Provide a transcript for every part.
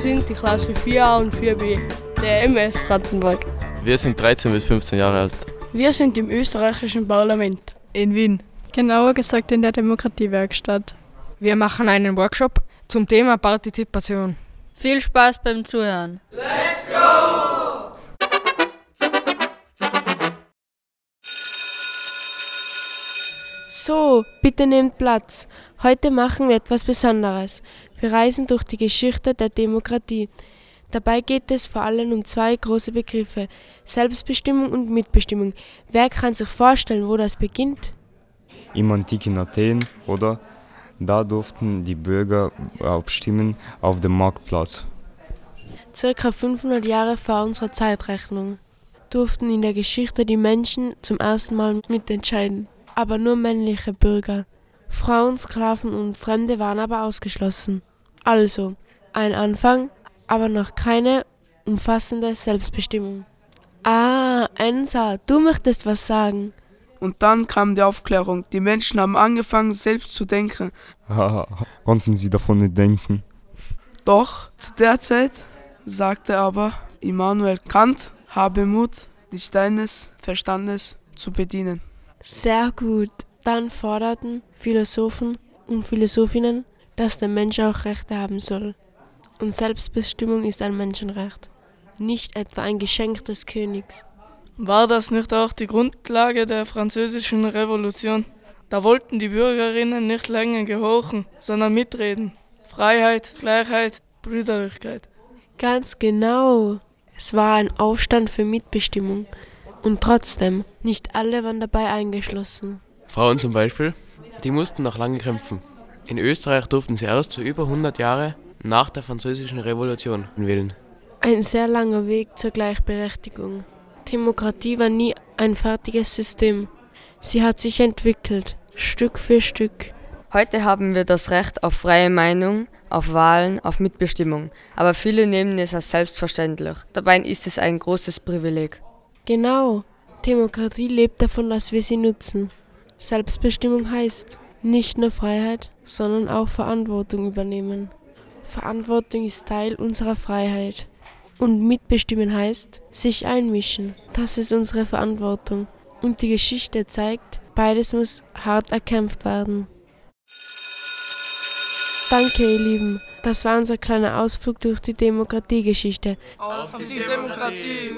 sind die Klasse 4a und 4b der MS Rattenberg. Wir sind 13 bis 15 Jahre alt. Wir sind im österreichischen Parlament in Wien. Genauer gesagt in der Demokratiewerkstatt. Wir machen einen Workshop zum Thema Partizipation. Viel Spaß beim Zuhören. Let's go! So, bitte nehmt Platz. Heute machen wir etwas Besonderes. Wir reisen durch die Geschichte der Demokratie. Dabei geht es vor allem um zwei große Begriffe, Selbstbestimmung und Mitbestimmung. Wer kann sich vorstellen, wo das beginnt? Im antiken Athen, oder? Da durften die Bürger abstimmen auf dem Marktplatz. Circa 500 Jahre vor unserer Zeitrechnung durften in der Geschichte die Menschen zum ersten Mal mitentscheiden, aber nur männliche Bürger. Frauen, Sklaven und Fremde waren aber ausgeschlossen. Also, ein Anfang, aber noch keine umfassende Selbstbestimmung. Ah, Ensa, du möchtest was sagen. Und dann kam die Aufklärung. Die Menschen haben angefangen, selbst zu denken. Konnten sie davon nicht denken? Doch, zu der Zeit sagte aber Immanuel Kant, habe Mut, dich deines Verstandes zu bedienen. Sehr gut. Dann forderten Philosophen und Philosophinnen, dass der Mensch auch Rechte haben soll. Und Selbstbestimmung ist ein Menschenrecht, nicht etwa ein Geschenk des Königs. War das nicht auch die Grundlage der Französischen Revolution? Da wollten die Bürgerinnen nicht länger gehorchen, sondern mitreden. Freiheit, Gleichheit, Brüderlichkeit. Ganz genau. Es war ein Aufstand für Mitbestimmung. Und trotzdem, nicht alle waren dabei eingeschlossen. Frauen zum Beispiel, die mussten noch lange kämpfen. In Österreich durften sie erst für über 100 Jahre nach der Französischen Revolution wählen. Ein sehr langer Weg zur Gleichberechtigung. Demokratie war nie ein fertiges System. Sie hat sich entwickelt, Stück für Stück. Heute haben wir das Recht auf freie Meinung, auf Wahlen, auf Mitbestimmung. Aber viele nehmen es als selbstverständlich. Dabei ist es ein großes Privileg. Genau. Demokratie lebt davon, dass wir sie nutzen. Selbstbestimmung heißt nicht nur Freiheit, sondern auch Verantwortung übernehmen. Verantwortung ist Teil unserer Freiheit. Und mitbestimmen heißt, sich einmischen. Das ist unsere Verantwortung. Und die Geschichte zeigt, beides muss hart erkämpft werden. Danke, ihr Lieben. Das war unser kleiner Ausflug durch die Demokratiegeschichte. Auf die Demokratie!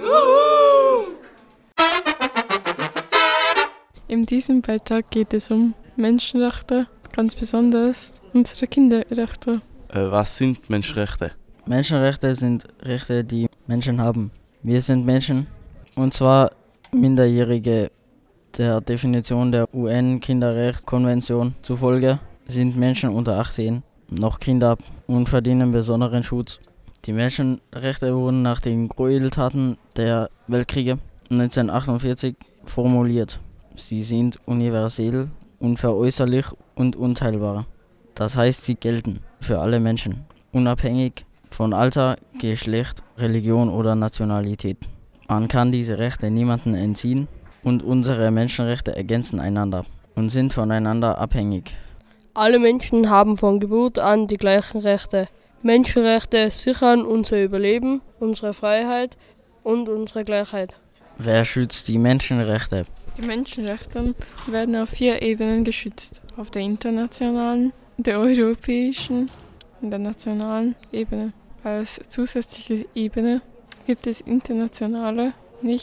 In diesem Beitrag geht es um Menschenrechte, ganz besonders unsere Kinderrechte. Was sind Menschenrechte? Menschenrechte sind Rechte, die Menschen haben. Wir sind Menschen, und zwar Minderjährige. Der Definition der UN-Kinderrechtskonvention zufolge sind Menschen unter 18 noch Kinder und verdienen besonderen Schutz. Die Menschenrechte wurden nach den Gräueltaten der Weltkriege 1948 formuliert. Sie sind universell, unveräußerlich und unteilbar. Das heißt, sie gelten für alle Menschen, unabhängig von Alter, Geschlecht, Religion oder Nationalität. Man kann diese Rechte niemandem entziehen und unsere Menschenrechte ergänzen einander und sind voneinander abhängig. Alle Menschen haben von Geburt an die gleichen Rechte. Menschenrechte sichern unser Überleben, unsere Freiheit und unsere Gleichheit. Wer schützt die Menschenrechte? Die Menschenrechte werden auf 4 Ebenen geschützt. Auf der internationalen, der europäischen und der nationalen Ebene. Als zusätzliche Ebene gibt es internationale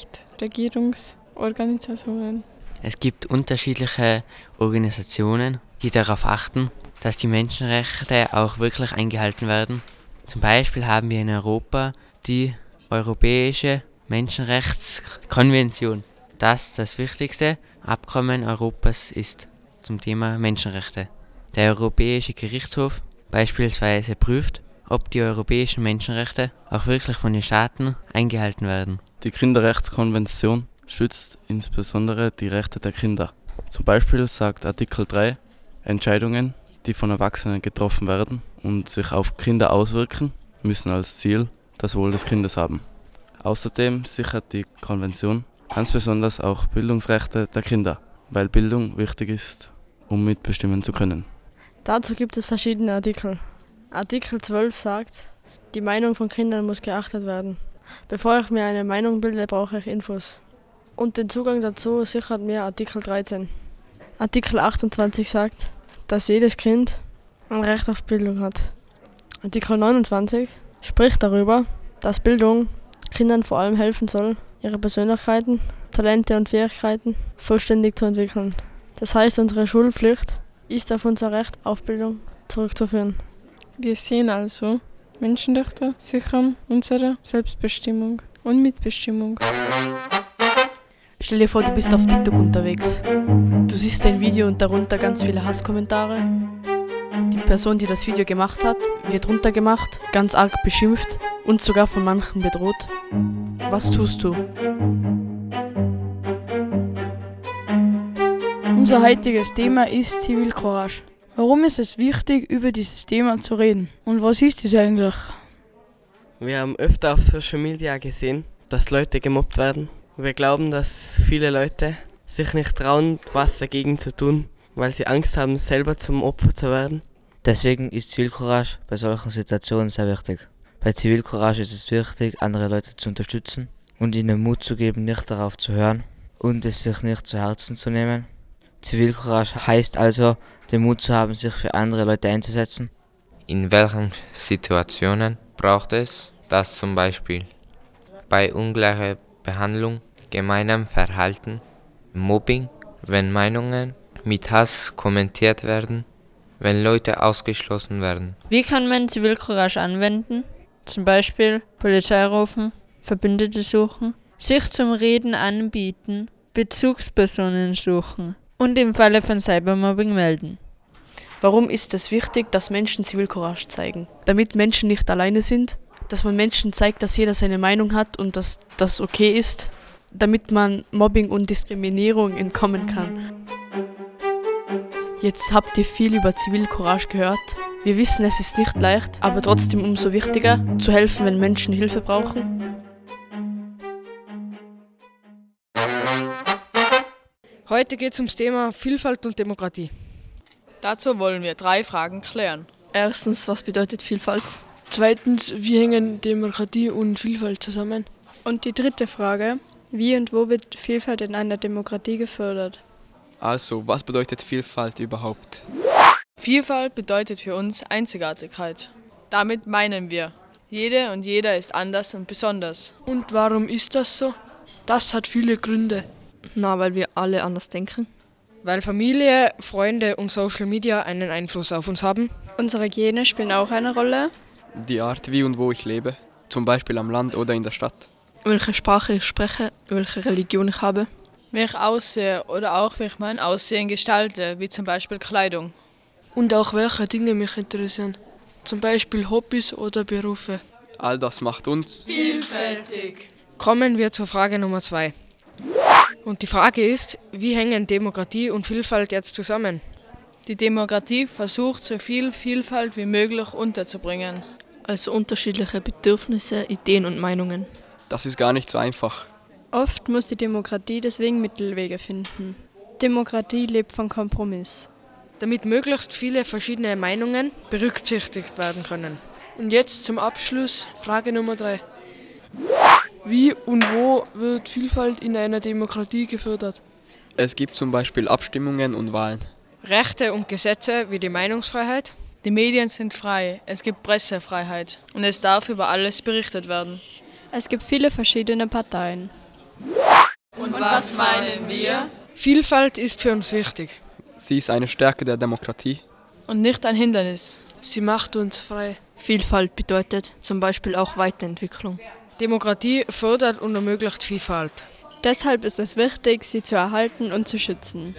Nichtregierungsorganisationen. Es gibt unterschiedliche Organisationen, die darauf achten, dass die Menschenrechte auch wirklich eingehalten werden. Zum Beispiel haben wir in Europa die Europäische Menschenrechtskonvention, das wichtigste Abkommen Europas ist zum Thema Menschenrechte. Der Europäische Gerichtshof beispielsweise prüft, ob die europäischen Menschenrechte auch wirklich von den Staaten eingehalten werden. Die Kinderrechtskonvention schützt insbesondere die Rechte der Kinder. Zum Beispiel sagt Artikel 3, Entscheidungen, die von Erwachsenen getroffen werden und sich auf Kinder auswirken, müssen als Ziel das Wohl des Kindes haben. Außerdem sichert die Konvention ganz besonders auch Bildungsrechte der Kinder, weil Bildung wichtig ist, um mitbestimmen zu können. Dazu gibt es verschiedene Artikel. Artikel 12 sagt, Die Meinung von Kindern muss geachtet werden. Bevor ich mir eine Meinung bilde, brauche ich Infos. Und den Zugang dazu sichert mir Artikel 13. Artikel 28 sagt, dass jedes Kind ein Recht auf Bildung hat. Artikel 29 spricht darüber, dass Bildung Kindern vor allem helfen soll, ihre Persönlichkeiten, Talente und Fähigkeiten vollständig zu entwickeln. Das heißt, unsere Schulpflicht ist auf unser Recht auf Bildung zurückzuführen. Wir sehen also, Menschenrechte sichern unsere Selbstbestimmung und Mitbestimmung. Stell dir vor, du bist auf TikTok unterwegs. Du siehst ein Video und darunter ganz viele Hasskommentare. Die Person, die das Video gemacht hat, wird runtergemacht, ganz arg beschimpft und sogar von manchen bedroht. Was tust du? Unser heutiges Thema ist Zivilcourage. Warum ist es wichtig, über dieses Thema zu reden? Und was ist es eigentlich? Wir haben öfter auf Social Media gesehen, dass Leute gemobbt werden. Wir glauben, dass viele Leute sich nicht trauen, was dagegen zu tun, weil sie Angst haben, selber zum Opfer zu werden. Deswegen ist Zivilcourage bei solchen Situationen sehr wichtig. Bei Zivilcourage ist es wichtig, andere Leute zu unterstützen und ihnen Mut zu geben, nicht darauf zu hören und es sich nicht zu Herzen zu nehmen. Zivilcourage heißt also, den Mut zu haben, sich für andere Leute einzusetzen. In welchen Situationen braucht es das zum Beispiel? Bei ungleicher Behandlung, gemeinem Verhalten, Mobbing, wenn Meinungen mit Hass kommentiert werden, wenn Leute ausgeschlossen werden. Wie kann man Zivilcourage anwenden? Zum Beispiel Polizei rufen, Verbündete suchen, sich zum Reden anbieten, Bezugspersonen suchen und im Falle von Cybermobbing melden. Warum ist es wichtig, dass Menschen Zivilcourage zeigen? Damit Menschen nicht alleine sind, dass man Menschen zeigt, dass jeder seine Meinung hat und dass das okay ist, damit man Mobbing und Diskriminierung entkommen kann. Jetzt habt ihr viel über Zivilcourage gehört. Wir wissen, es ist nicht leicht, aber trotzdem umso wichtiger, zu helfen, wenn Menschen Hilfe brauchen. Heute geht es ums Thema Vielfalt und Demokratie. Dazu wollen wir 3 Fragen klären. Erstens, was bedeutet Vielfalt? Zweitens, wie hängen Demokratie und Vielfalt zusammen? Und die 3. Frage, wie und wo wird Vielfalt in einer Demokratie gefördert? Also, was bedeutet Vielfalt überhaupt? Vielfalt bedeutet für uns Einzigartigkeit. Damit meinen wir, jede und jeder ist anders und besonders. Und warum ist das so? Das hat viele Gründe. Weil wir alle anders denken. Weil Familie, Freunde und Social Media einen Einfluss auf uns haben. Unsere Gene spielen auch eine Rolle. Die Art, wie und wo ich lebe, zum Beispiel am Land oder in der Stadt. Welche Sprache ich spreche, welche Religion ich habe. Wie ich aussehe oder auch wie ich mein Aussehen gestalte, wie zum Beispiel Kleidung. Und auch welche Dinge mich interessieren, zum Beispiel Hobbys oder Berufe. All das macht uns vielfältig. Kommen wir zur Frage Nummer 2. Und die Frage ist, wie hängen Demokratie und Vielfalt jetzt zusammen? Die Demokratie versucht, so viel Vielfalt wie möglich unterzubringen. Also unterschiedliche Bedürfnisse, Ideen und Meinungen. Das ist gar nicht so einfach. Oft muss die Demokratie deswegen Mittelwege finden. Demokratie lebt von Kompromiss. Damit möglichst viele verschiedene Meinungen berücksichtigt werden können. Und jetzt zum Abschluss Frage Nummer 3. Wie und wo wird Vielfalt in einer Demokratie gefördert? Es gibt zum Beispiel Abstimmungen und Wahlen. Rechte und Gesetze wie die Meinungsfreiheit. Die Medien sind frei, es gibt Pressefreiheit und es darf über alles berichtet werden. Es gibt viele verschiedene Parteien. Und was meinen wir? Vielfalt ist für uns wichtig. Sie ist eine Stärke der Demokratie. Und nicht ein Hindernis. Sie macht uns frei. Vielfalt bedeutet zum Beispiel auch Weiterentwicklung. Demokratie fördert und ermöglicht Vielfalt. Deshalb ist es wichtig, sie zu erhalten und zu schützen.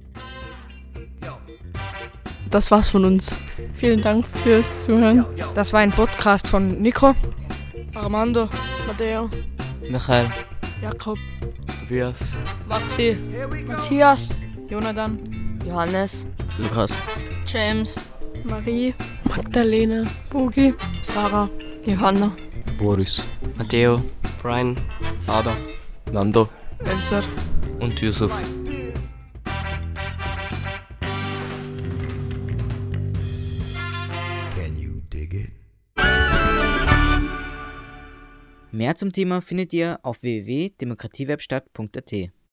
Das war's von uns. Vielen Dank fürs Zuhören. Das war ein Podcast von Nico, Armando, Matteo, Michael, Jakob, Tobias, Maxi, Matthias, Jonathan, Johannes, Lukas, James, Marie, Magdalena, Bogi, Sarah, Johanna, Boris, Matteo, Brian, Adam, Nando, Elser und Yusuf. Can you dig it? Mehr zum Thema findet ihr auf www.demokratiewebstadt.at.